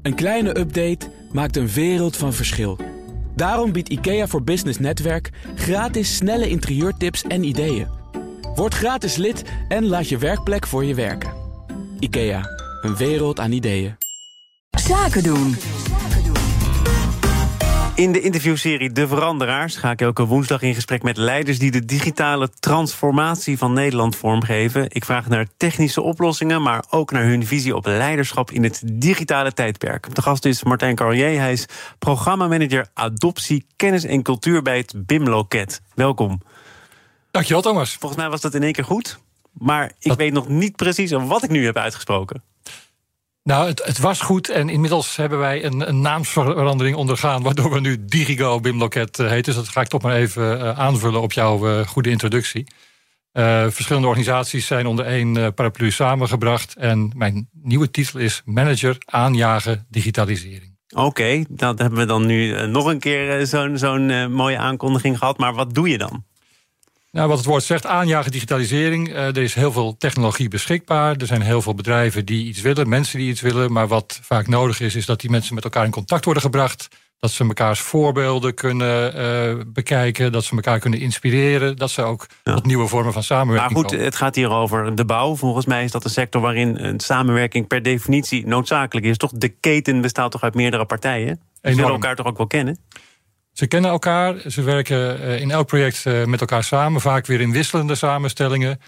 Een kleine update maakt een wereld van verschil. Daarom biedt IKEA voor Business Netwerk gratis snelle interieurtips en ideeën. Word gratis lid en laat je werkplek voor je werken. IKEA, een wereld aan ideeën. Zaken doen. In de interviewserie De Veranderaars ga ik elke woensdag in gesprek met leiders die de digitale transformatie van Nederland vormgeven. Ik vraag naar technische oplossingen, maar ook naar hun visie op leiderschap in het digitale tijdperk. De gast is Martijn Carlier. Hij is programmamanager adoptie, kennis en cultuur bij het BIM-loket. Welkom. Dankjewel, Thomas. Volgens mij was dat in één keer goed, maar ik weet nog niet precies wat ik nu heb uitgesproken. Nou, het was goed en inmiddels hebben wij een naamsverandering ondergaan, waardoor we nu Digigo BIM-loket heten. Dus dat ga ik toch maar even aanvullen op jouw goede introductie. Verschillende organisaties zijn onder één paraplu samengebracht en mijn nieuwe titel is Manager Aanjagen Digitalisering. Oké, dat hebben we dan nu nog een keer zo'n mooie aankondiging gehad, maar wat doe je dan? Nou, wat het woord zegt, aanjagen digitalisering. Er is heel veel technologie beschikbaar. Er zijn heel veel bedrijven die iets willen, mensen die iets willen. Maar wat vaak nodig is dat die mensen met elkaar in contact worden gebracht. Dat ze mekaars voorbeelden kunnen bekijken. Dat ze elkaar kunnen inspireren. Dat ze ook tot nieuwe vormen van samenwerking komen. Maar goed, komen. het gaat hier over de bouw. Volgens mij is dat een sector waarin een samenwerking per definitie noodzakelijk is. Toch, de keten bestaat toch uit meerdere partijen? Ze willen elkaar toch ook wel kennen? Ze kennen elkaar, ze werken in elk project met elkaar samen, vaak weer in wisselende samenstellingen.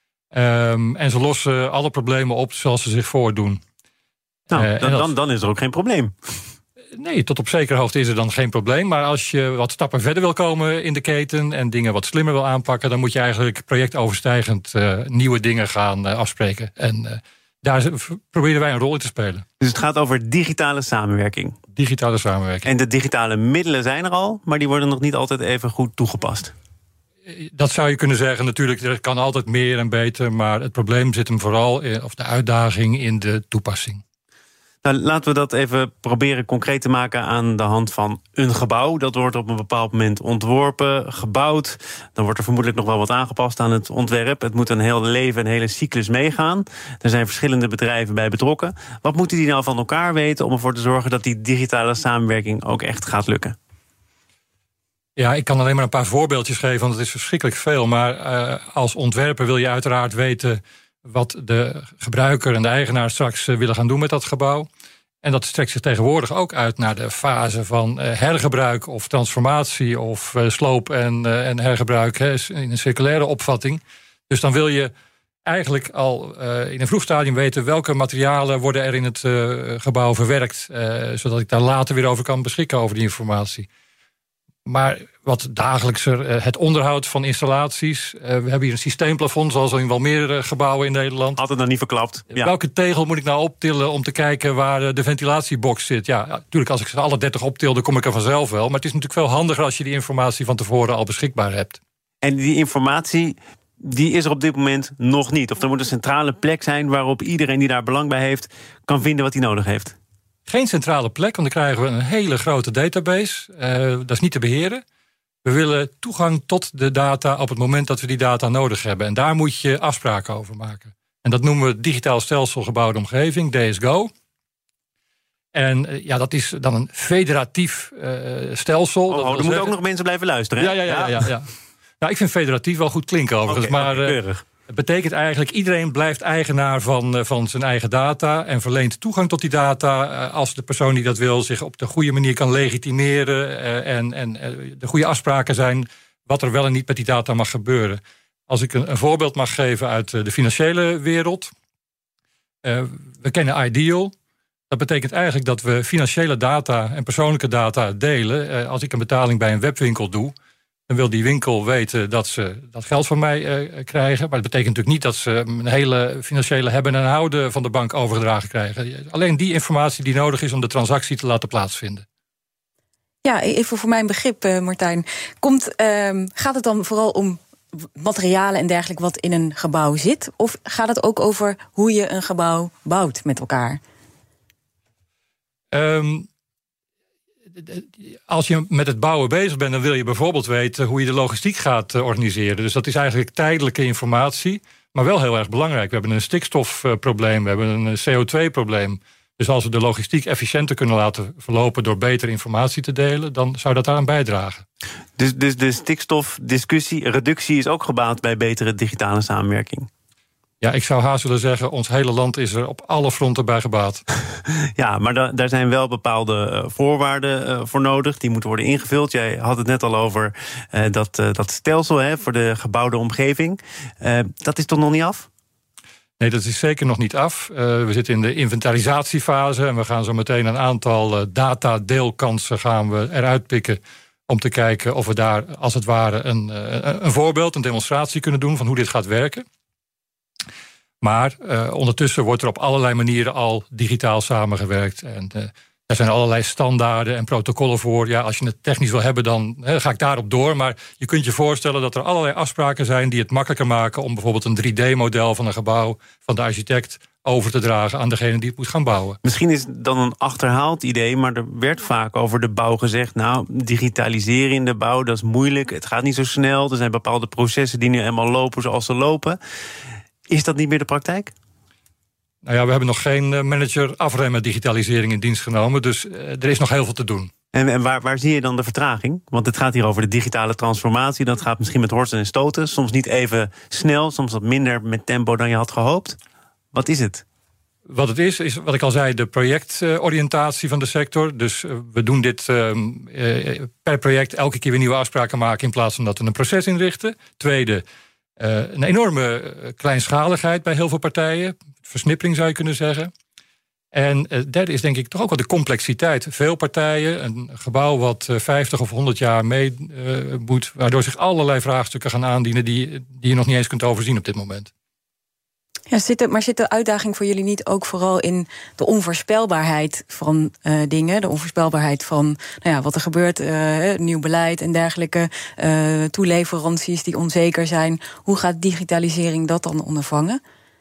En ze lossen alle problemen op zoals ze zich voordoen. Nou, dan is er ook geen probleem. Nee, tot op zekere hoogte is er dan geen probleem. Maar als je wat stappen verder wil komen in de keten en dingen wat slimmer wil aanpakken, dan moet je eigenlijk projectoverstijgend nieuwe dingen gaan afspreken. En daar proberen wij een rol in te spelen. Dus het gaat over digitale samenwerking. Digitale samenwerking. En de digitale middelen zijn er al, maar die worden nog niet altijd even goed toegepast. Dat zou je kunnen zeggen. Natuurlijk, er kan altijd meer en beter, maar het probleem zit hem vooral of de uitdaging in de toepassing. Nou, laten we dat even proberen concreet te maken aan de hand van een gebouw. Dat wordt op een bepaald moment ontworpen, gebouwd. Dan wordt er vermoedelijk nog wel wat aangepast aan het ontwerp. Het moet een heel leven, een hele cyclus meegaan. Er zijn verschillende bedrijven bij betrokken. Wat moeten die nou van elkaar weten om ervoor te zorgen dat die digitale samenwerking ook echt gaat lukken? Ja, ik kan alleen maar een paar voorbeeldjes geven, want het is verschrikkelijk veel. Maar als ontwerper wil je uiteraard weten wat de gebruiker en de eigenaar straks willen gaan doen met dat gebouw. En dat strekt zich tegenwoordig ook uit naar de fase van hergebruik of transformatie of sloop en hergebruik in een circulaire opvatting. Dus dan wil je eigenlijk al in een vroeg stadium weten welke materialen worden er in het gebouw verwerkt, zodat ik daar later weer over kan beschikken over die informatie. Maar wat dagelijkser, het onderhoud van installaties. We hebben hier een systeemplafond, zoals in wel meer gebouwen in Nederland. Had het nog niet verklapt. Ja. Welke tegel moet ik nou optillen om te kijken waar de ventilatiebox zit? Ja, natuurlijk, als ik ze alle 30 optil, dan kom ik er vanzelf wel. Maar het is natuurlijk veel handiger als je die informatie van tevoren al beschikbaar hebt. En die informatie, die is er op dit moment nog niet. Of er moet een centrale plek zijn waarop iedereen die daar belang bij heeft kan vinden wat hij nodig heeft. Geen centrale plek, want dan krijgen we een hele grote database. Dat is niet te beheren. We willen toegang tot de data op het moment dat we die data nodig hebben. En daar moet je afspraken over maken. En dat noemen we digitaal stelsel gebouwde omgeving, DSGO. En dat is dan een federatief stelsel. Er moeten ook nog mensen blijven luisteren, hè? Ja. Nou, ik vind federatief wel goed klinken overigens. Maar keurig. Het betekent eigenlijk, iedereen blijft eigenaar van zijn eigen data en verleent toegang tot die data als de persoon die dat wil zich op de goede manier kan legitimeren en de goede afspraken zijn wat er wel en niet met die data mag gebeuren. Als ik een voorbeeld mag geven uit de financiële wereld. We kennen Ideal. Dat betekent eigenlijk dat we financiële data en persoonlijke data delen. Als ik een betaling bij een webwinkel doe, dan wil die winkel weten dat ze dat geld van mij krijgen. Maar dat betekent natuurlijk niet dat ze een hele financiële hebben en houden van de bank overgedragen krijgen. Alleen die informatie die nodig is om de transactie te laten plaatsvinden. Ja, even voor mijn begrip, Martijn. Gaat het dan vooral om materialen en dergelijke wat in een gebouw zit? Of gaat het ook over hoe je een gebouw bouwt met elkaar? Als je met het bouwen bezig bent, dan wil je bijvoorbeeld weten hoe je de logistiek gaat organiseren. Dus dat is eigenlijk tijdelijke informatie, maar wel heel erg belangrijk. We hebben een stikstofprobleem, we hebben een CO2-probleem. Dus als we de logistiek efficiënter kunnen laten verlopen door betere informatie te delen, dan zou dat daaraan bijdragen. Dus de stikstofdiscussie, reductie is ook gebaat bij betere digitale samenwerking? Ja, ik zou haast willen zeggen, ons hele land is er op alle fronten bij gebaat. Ja, maar daar zijn wel bepaalde voorwaarden voor nodig. Die moeten worden ingevuld. Jij had het net al over dat stelsel voor de gebouwde omgeving. Dat is toch nog niet af? Nee, dat is zeker nog niet af. We zitten in de inventarisatiefase en we gaan zo meteen een aantal datadeelkansen gaan we eruit pikken om te kijken of we daar als het ware een voorbeeld, een demonstratie kunnen doen van hoe dit gaat werken. Maar ondertussen wordt er op allerlei manieren al digitaal samengewerkt. En er zijn allerlei standaarden en protocollen voor. Ja, als je het technisch wil hebben, dan ga ik daarop door. Maar je kunt je voorstellen dat er allerlei afspraken zijn die het makkelijker maken om bijvoorbeeld een 3D-model van een gebouw van de architect over te dragen aan degene die het moet gaan bouwen. Misschien is het dan een achterhaald idee, maar er werd vaak over de bouw gezegd, nou, digitaliseren in de bouw, dat is moeilijk. Het gaat niet zo snel. Er zijn bepaalde processen die nu eenmaal lopen zoals ze lopen. Is dat niet meer de praktijk? Nou ja, we hebben nog geen manager afremmen digitalisering in dienst genomen. Dus er is nog heel veel te doen. En waar zie je dan de vertraging? Want het gaat hier over de digitale transformatie. Dat gaat misschien met horsten en stoten. Soms niet even snel, soms wat minder met tempo dan je had gehoopt. Wat is het? Wat het is wat ik al zei, de projectoriëntatie van de sector. Dus we doen dit per project elke keer weer nieuwe afspraken maken in plaats van dat we een proces inrichten. Tweede, een enorme kleinschaligheid bij heel veel partijen. Versnippering zou je kunnen zeggen. En derde is denk ik toch ook wel de complexiteit. Veel partijen, een gebouw wat 50 of 100 jaar mee moet, waardoor zich allerlei vraagstukken gaan aandienen die je nog niet eens kunt overzien op dit moment. Ja, zit de uitdaging voor jullie niet ook vooral in de onvoorspelbaarheid van dingen? De onvoorspelbaarheid van wat er gebeurt, nieuw beleid en dergelijke, toeleveranties die onzeker zijn. Hoe gaat digitalisering dat dan ondervangen?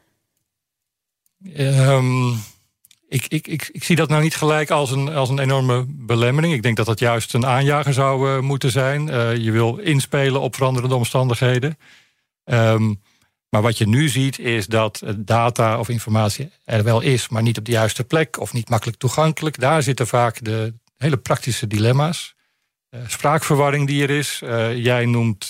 Ik zie dat nou niet gelijk als een enorme belemmering. Ik denk dat dat juist een aanjager zou moeten zijn. Je wil inspelen op veranderende omstandigheden. Maar wat je nu ziet is dat data of informatie er wel is, maar niet op de juiste plek of niet makkelijk toegankelijk. Daar zitten vaak de hele praktische dilemma's. Spraakverwarring die er is. Jij noemt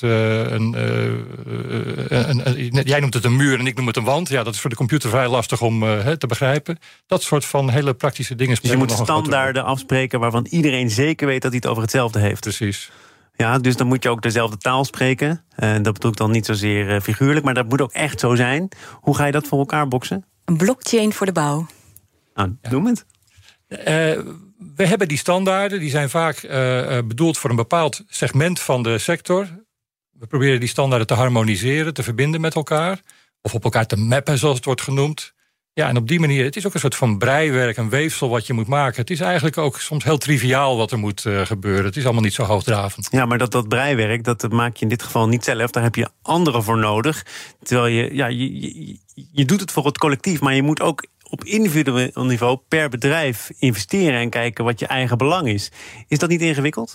het een muur en ik noem het een wand. Ja, dat is voor de computer vrij lastig om te begrijpen. Dat soort van hele praktische dingen. Dus je moet standaarden afspreken waarvan iedereen zeker weet dat hij het over hetzelfde heeft. Precies. Ja, dus dan moet je ook dezelfde taal spreken. Dat bedoel ik dan niet zozeer figuurlijk, maar dat moet ook echt zo zijn. Hoe ga je dat voor elkaar boksen? Een blockchain voor de bouw. Nou, noem het. We hebben die standaarden, die zijn vaak bedoeld voor een bepaald segment van de sector. We proberen die standaarden te harmoniseren, te verbinden met elkaar. Of op elkaar te mappen, zoals het wordt genoemd. Ja, en op die manier, het is ook een soort van breiwerk, een weefsel wat je moet maken. Het is eigenlijk ook soms heel triviaal wat er moet gebeuren. Het is allemaal niet zo hoogdravend. Ja, maar dat breiwerk, dat maak je in dit geval niet zelf. Daar heb je anderen voor nodig. Terwijl je doet het voor het collectief, maar je moet ook op individueel niveau per bedrijf investeren en kijken wat je eigen belang is. Is dat niet ingewikkeld?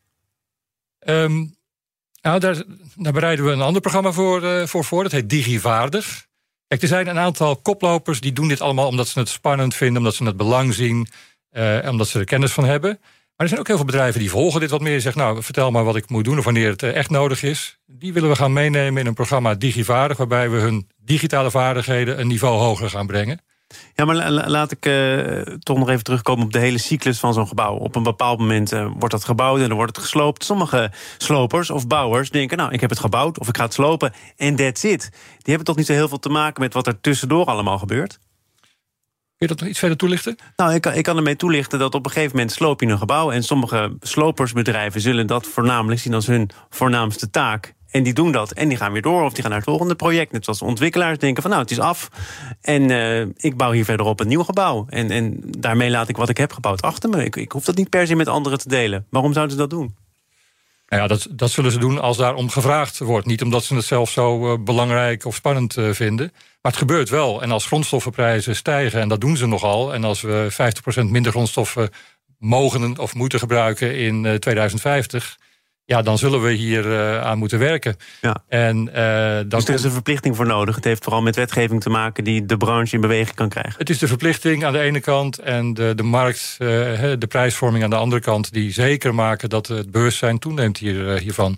Daar bereiden we een ander programma voor. Dat heet Digivaardig. Kijk, er zijn een aantal koplopers die doen dit allemaal omdat ze het spannend vinden, omdat ze het belang zien, omdat ze er kennis van hebben. Maar er zijn ook heel veel bedrijven die volgen dit wat meer. Die zeggen, nou, vertel maar wat ik moet doen of wanneer het echt nodig is. Die willen we gaan meenemen in een programma Digivaardig, waarbij we hun digitale vaardigheden een niveau hoger gaan brengen. Ja, maar laat ik toch nog even terugkomen op de hele cyclus van zo'n gebouw. Op een bepaald moment wordt dat gebouwd en dan wordt het gesloopt. Sommige slopers of bouwers denken, nou, ik heb het gebouwd of ik ga het slopen en that's it. Die hebben toch niet zo heel veel te maken met wat er tussendoor allemaal gebeurt? Kun je dat nog iets verder toelichten? Nou, ik kan ermee toelichten dat op een gegeven moment sloop je een gebouw en sommige slopersbedrijven zullen dat voornamelijk zien als hun voornaamste taak. En die doen dat en die gaan weer door of die gaan naar het volgende project. Net zoals ontwikkelaars denken van nou, het is af. En ik bouw hier verderop een nieuw gebouw. En daarmee laat ik wat ik heb gebouwd achter me. Ik hoef dat niet per se met anderen te delen. Waarom zouden ze dat doen? Nou ja, dat zullen ze doen als daarom gevraagd wordt. Niet omdat ze het zelf zo belangrijk of spannend vinden. Maar het gebeurt wel. En als grondstoffenprijzen stijgen, en dat doen ze nogal. En als we 50% minder grondstoffen mogen of moeten gebruiken in 2050... ja, dan zullen we hier aan moeten werken. Ja. En, dus er is een verplichting voor nodig. Het heeft vooral met wetgeving te maken die de branche in beweging kan krijgen. Het is de verplichting aan de ene kant en de markt, de prijsvorming aan de andere kant, die zeker maken dat het bewustzijn toeneemt hiervan.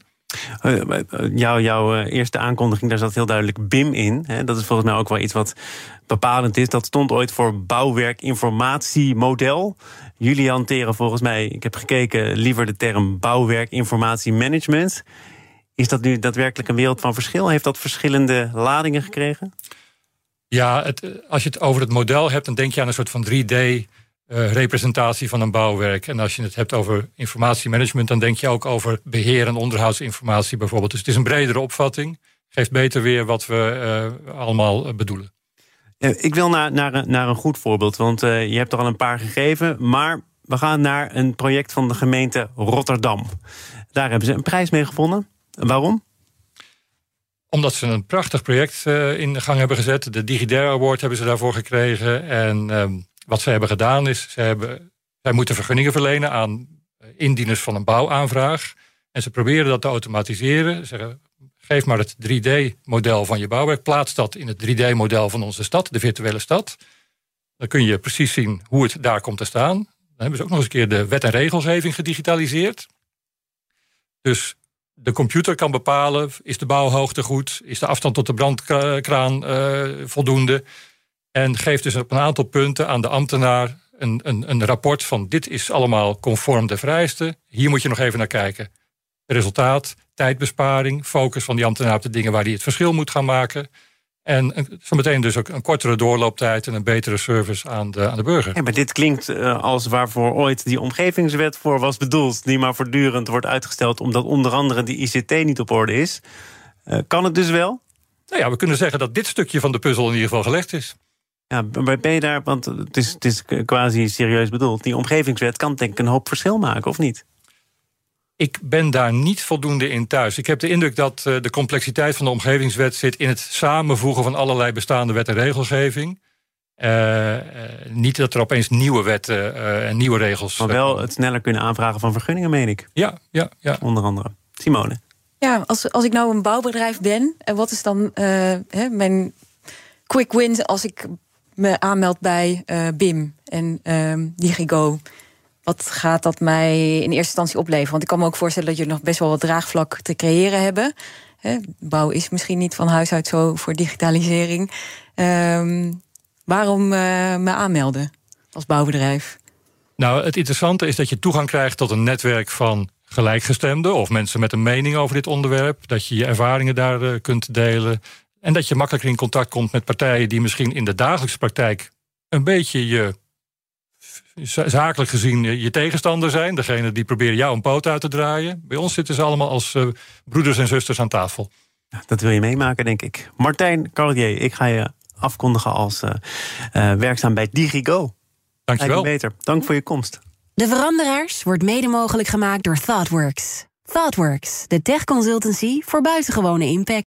Jouw eerste aankondiging, daar zat heel duidelijk BIM in. Dat is volgens mij ook wel iets wat bepalend is. Dat stond ooit voor bouwwerkinformatiemodel. Jullie hanteren volgens mij, ik heb gekeken, liever de term bouwwerkinformatiemanagement. Is dat nu daadwerkelijk een wereld van verschil? Heeft dat verschillende ladingen gekregen? Ja, als je het over het model hebt, dan denk je aan een soort van 3D-representatie van een bouwwerk. En als je het hebt over informatiemanagement, dan denk je ook over beheer- en onderhoudsinformatie bijvoorbeeld. Dus het is een bredere opvatting. Geeft beter weer wat we allemaal bedoelen. Ik wil naar een goed voorbeeld, want je hebt er al een paar gegeven. Maar we gaan naar een project van de gemeente Rotterdam. Daar hebben ze een prijs mee gewonnen. Waarom? Omdat ze een prachtig project in gang hebben gezet. De DigiDare Award hebben ze daarvoor gekregen. En wat ze hebben gedaan is, zij moeten vergunningen verlenen aan indieners van een bouwaanvraag. En ze proberen dat te automatiseren. Ze zeggen, geef maar het 3D-model van je bouwwerk. Plaats dat in het 3D-model van onze stad, de virtuele stad. Dan kun je precies zien hoe het daar komt te staan. Dan hebben ze ook nog eens een keer de wet en regelgeving gedigitaliseerd. Dus de computer kan bepalen, is de bouwhoogte goed? Is de afstand tot de brandkraan voldoende? En geeft dus op een aantal punten aan de ambtenaar een rapport van dit is allemaal conform de vereisten. Hier moet je nog even naar kijken. Resultaat, tijdbesparing, focus van die ambtenaar op de dingen waar hij het verschil moet gaan maken. En zometeen dus ook een kortere doorlooptijd en een betere service aan de burger. Ja, maar dit klinkt als waarvoor ooit die omgevingswet voor was bedoeld, die maar voortdurend wordt uitgesteld omdat onder andere die ICT niet op orde is. Kan het dus wel? Nou ja, we kunnen zeggen dat dit stukje van de puzzel in ieder geval gelegd is. Ja, maar ben je daar, want het is quasi serieus bedoeld. Die omgevingswet kan denk ik een hoop verschil maken, of niet? Ik ben daar niet voldoende in thuis. Ik heb de indruk dat de complexiteit van de omgevingswet zit in het samenvoegen van allerlei bestaande wet en regelgeving. Niet dat er opeens nieuwe wetten en nieuwe regels... Maar wel het sneller kunnen aanvragen van vergunningen, meen ik. Ja. Onder andere. Simone. Ja, als ik nou een bouwbedrijf ben, en wat is dan mijn quick win als ik me aanmeld bij BIM en DigiGo? Wat gaat dat mij in eerste instantie opleveren? Want ik kan me ook voorstellen dat je nog best wel wat draagvlak te creëren hebben. Bouw is misschien niet van huis uit zo voor digitalisering. Waarom me aanmelden als bouwbedrijf? Nou, het interessante is dat je toegang krijgt tot een netwerk van gelijkgestemden of mensen met een mening over dit onderwerp. Dat je je ervaringen daar kunt delen. En dat je makkelijker in contact komt met partijen die misschien in de dagelijkse praktijk een beetje zakelijk gezien je tegenstander zijn. Degene die proberen jou een poot uit te draaien. Bij ons zitten ze allemaal als broeders en zusters aan tafel. Dat wil je meemaken, denk ik. Martijn Carlier, ik ga je afkondigen als werkzaam bij DigiGo. Dankjewel. Beter. Dank voor je komst. De Veranderaars wordt mede mogelijk gemaakt door ThoughtWorks. ThoughtWorks, de tech consultancy voor buitengewone impact.